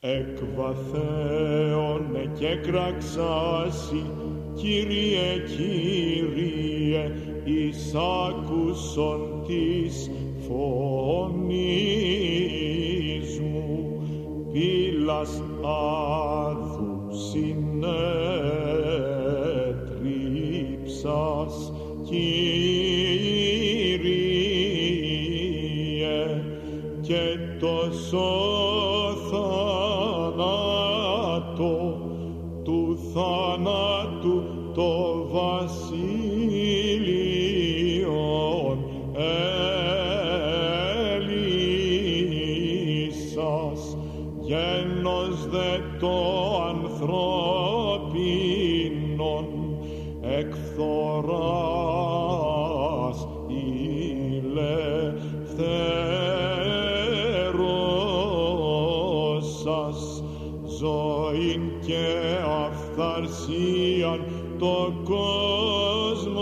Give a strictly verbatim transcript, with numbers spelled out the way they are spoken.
εκβαθέωνε και κραξάσει, Κύριε, Κύριε, εις άκουσον της φωνής μου, πύλας άδου συνέτριψας, Κύριε, και τόσο θάνατο του θάνατου το βασίλειον έλυσας, γένος δε το ανθρώπινον εκφθοράς ηλευθέρωσας, ζωήν και αυθαρσίαν το κόσμο